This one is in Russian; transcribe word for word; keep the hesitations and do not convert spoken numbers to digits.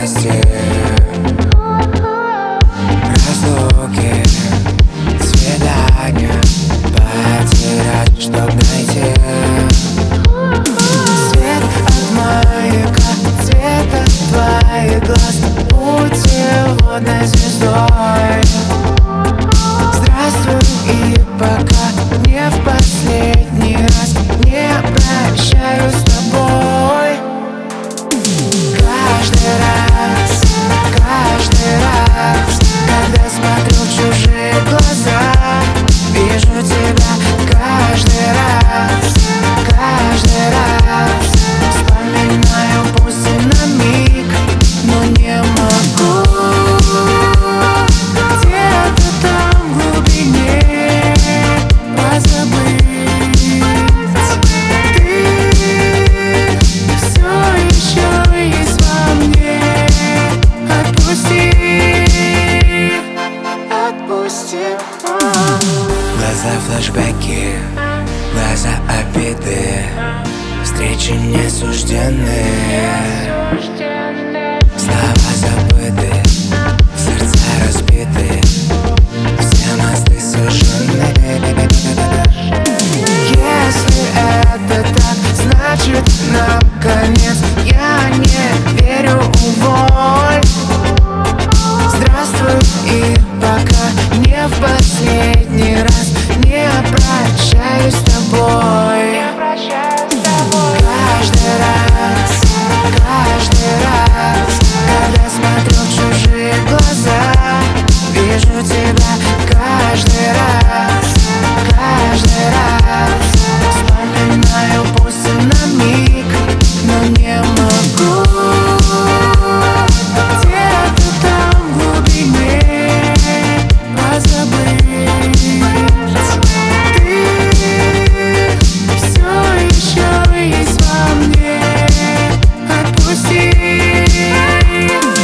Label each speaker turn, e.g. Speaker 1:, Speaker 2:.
Speaker 1: страсти, разлуки, свидания, потерять, чтоб найти свет от маяка, цвета твоих глаз, путеводной звездой. Здравствуй, и пока не в последний раз не прощаюсь с тобой. Каждый раз, каждый раз, когда смотрю в чужие глаза, вижу тебя. Каждый раз, каждый раз вспоминаю, пусть и на миг, но не могу. Где-то там в глубине позабыть. Ты все еще есть во мне. Отпусти, отпусти. Глаза флешбеки, глаза обиды, встречи не суждены, слова забыты, сердца разбиты, все мосты сожжены. Если это так, значит нам конец. Я не верю, уволь. Здравствуй, и пока не в последний раз не прощаюсь с тобой. Каждый раз, каждый раз, когда смотрю в чужие глаза, вижу тебя. Каждый раз, каждый раз вспоминаю, пусть и на миг, но не могу. Где-то там в глубине позабыть. Ты все еще есть во мне. Отпусти.